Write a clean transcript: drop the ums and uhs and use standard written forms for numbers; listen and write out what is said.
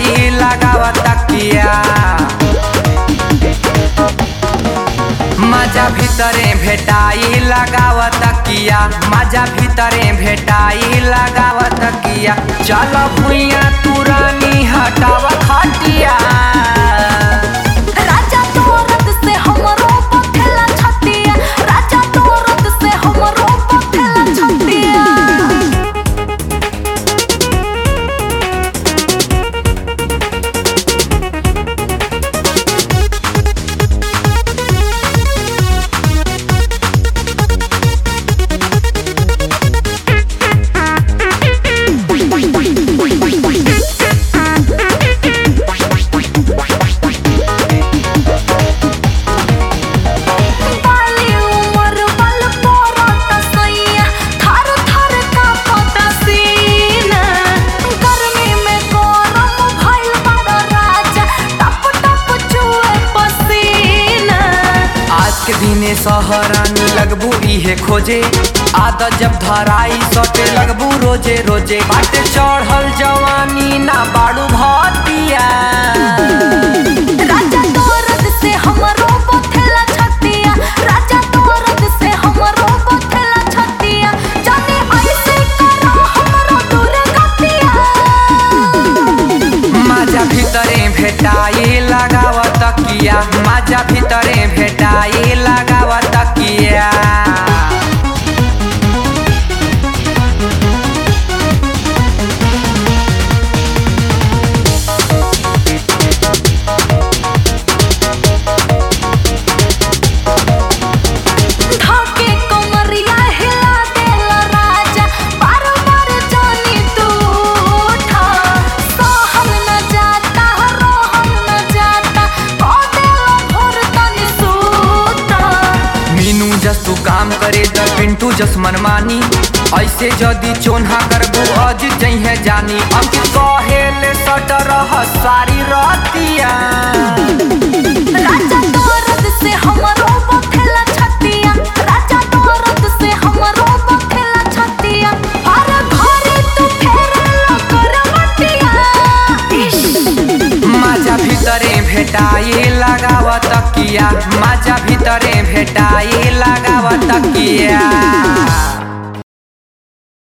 भेटाई लगावत तकिया। मजा भीतरे भेटाई लगावत तकिया, मजा भीतरे भेटाई लगावत तकिया। चल भुइया तू रानी हटाव खटिया। राजा तोरत से हमरो पथेला छतिया, राजा तोरत से हमरो पथेला छतिया। दिने सहरानी लगबू इहे खोजे, आदत जब धराई सटे लगबू रोजे रोजे। बाटे चढ़ल जवानी ना बाड़ू भतिया। राजा तोरत से हमरो पथेला छतिया, राजा तोरत से हमरो पथेला छतिया। जाने ऐसे करो हमरो दूर गतिया। मजा भीतरे भेटाई लगावत तकिया, मजा भीतरे भेटाई लगावत तकिया। धाके कमरिया हिला देला राजा, बार बार जानी तू उठा। सहल न जाता रोहल न जाता, ओ देला भोर तनी सूता। मीनू जस तू काम करे त पिंटू जस मनमानी, ऐसे जदी चोन्हा करबू अज जइहे जानी। अंकित कहेले सट रह सारी रतिया। राजा तोरत से हमरो पथेला छतिया, राजा तोरत से हमरो पथेला छतिया। हर घरे तू फेरला करवटिया। मजा भीतरे भेटाई लगावत तकिया, मजा भीतरे भेटाई लगावत तकिया।